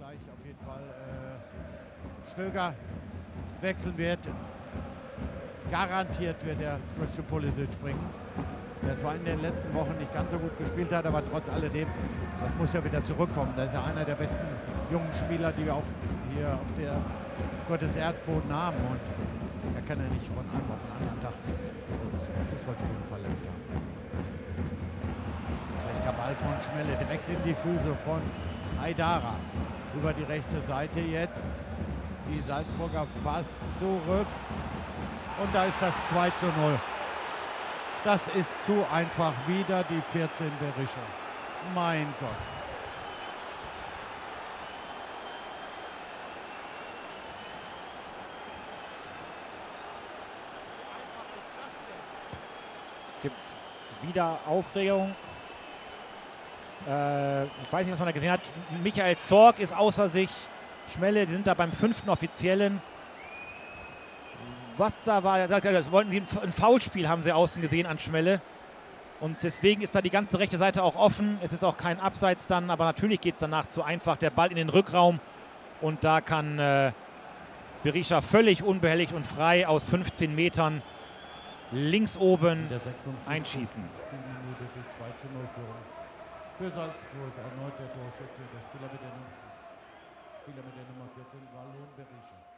gleich auf jeden Fall Stöger wechseln wird. Garantiert wird der Christian Pulisic bringen, der zwar in den letzten Wochen nicht ganz so gut gespielt hat, aber trotz alledem, das muss ja wieder zurückkommen. Das ist ja einer der besten jungen Spieler, die wir auf Gottes Erdboden haben. Und er kann ja nicht von einem auf den anderen Tag das Fußballspielen verlernt haben. Schlechter Ball von Schmelle, direkt in die Füße von Haidara. Über die rechte Seite jetzt. Die Salzburger Pass zurück. Und da ist das 2:0. Das ist zu einfach. Wieder die 14 Berisha. Mein Gott. Es gibt wieder Aufregung. Ich weiß nicht, was man da gesehen hat. Michael Zorc ist außer sich. Schmelle, die sind da beim 5. Offiziellen. Was da war, das wollten sie ein Foulspiel, haben sie außen gesehen an Schmelle. Und deswegen ist da die ganze rechte Seite auch offen. Es ist auch kein Abseits dann, aber natürlich geht es danach zu einfach. Der Ball in den Rückraum und da kann Berisha völlig unbehelligt und frei aus 15 Metern links oben einschießen. Spielminute die 2:0-Führung für Salzburg. Erneut der Torschütze, der Spieler mit der Nummer 14, Walon Berisha.